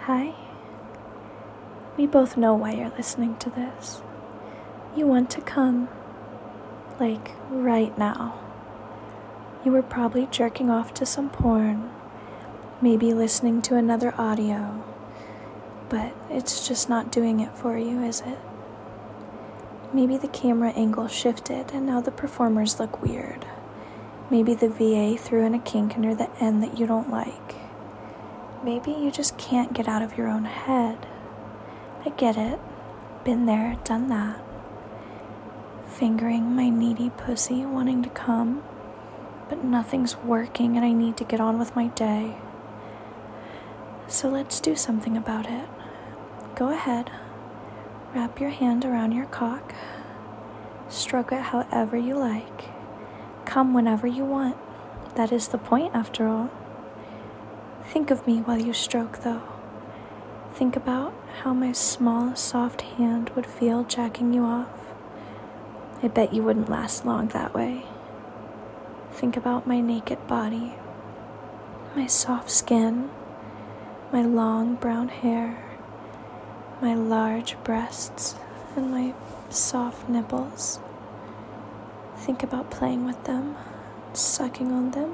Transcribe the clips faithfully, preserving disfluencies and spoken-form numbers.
Hi. We both know why you're listening to this. You want to come. Like, right now. You were probably jerking off to some porn, maybe listening to another audio, but it's just not doing it for you, is it? Maybe the camera angle shifted and now the performers look weird. Maybe the V A threw in a kink near the end that you don't like. Maybe you just can't get out of your own head. I get it. Been there, done that. Fingering my needy pussy, wanting to come, but nothing's working and I need to get on with my day. So let's do something about it. Go ahead. Wrap your hand around your cock. Stroke it however you like. Come whenever you want. That is the point, after all. Think of me while you stroke, though. Think about how my small, soft hand would feel jacking you off. I bet you wouldn't last long that way. Think about my naked body, my soft skin, my long brown hair, my large breasts, and my soft nipples. Think about playing with them, sucking on them.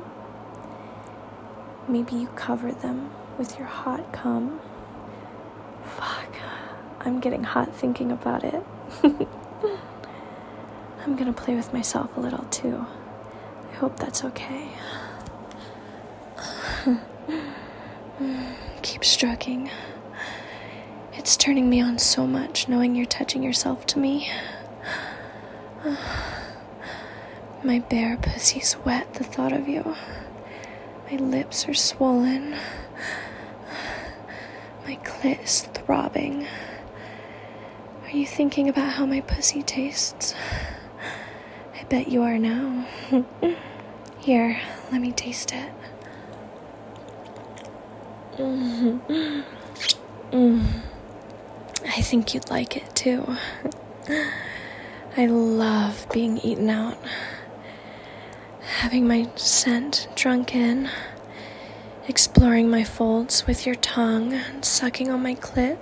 Maybe you cover them with your hot cum. Fuck, I'm getting hot thinking about it. I'm gonna play with myself a little too. I hope that's okay. Keep stroking. It's turning me on so much knowing you're touching yourself to me. My bare pussy's wet, the thought of you. My lips are swollen. My clit is throbbing. Are you thinking about how my pussy tastes? I bet you are now. Here, let me taste it. Mm-hmm. Mm. I think you'd like it too. I love being eaten out. Having my scent drunk in, exploring my folds with your tongue and sucking on my clit.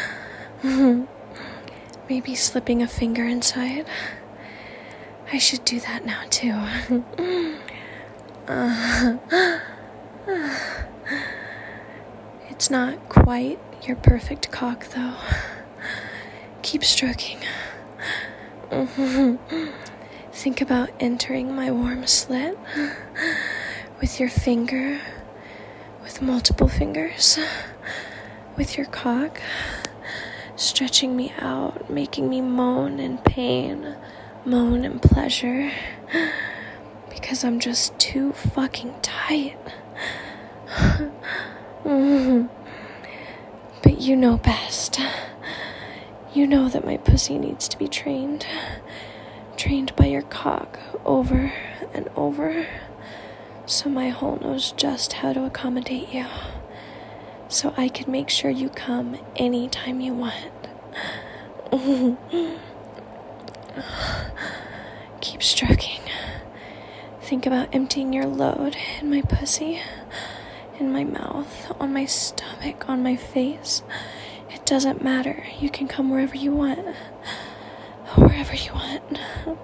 Maybe slipping a finger inside. I should do that now too. uh, it's not quite your perfect cock though. Keep stroking. Think about entering my warm slit with your finger, with multiple fingers, with your cock, stretching me out, making me moan in pain, moan in pleasure, because I'm just too fucking tight. But you know best. You know that my pussy needs to be trained. Trained by your cock over and over, so my hole knows just how to accommodate you, so I can make sure you come anytime you want. Keep stroking. Think about emptying your load in my pussy, in my mouth, on my stomach, on my face. It doesn't matter. You can come wherever you want. Wherever you want.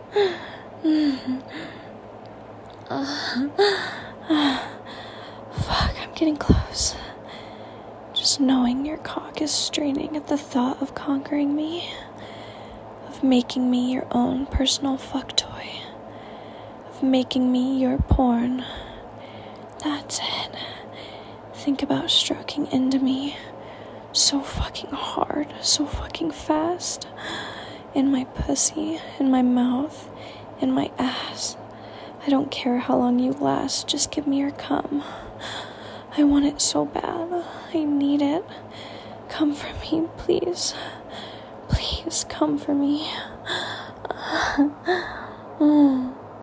uh, uh, fuck, I'm getting close. Just knowing your cock is straining at the thought of conquering me, of making me your own personal fuck toy, of making me your porn. That's it. Think about stroking into me so fucking hard, so fucking fast. In my pussy, in my mouth, in my ass. I don't care how long you last, just give me your cum. I want it so bad. I need it. Come for me, please. Please come for me. mm.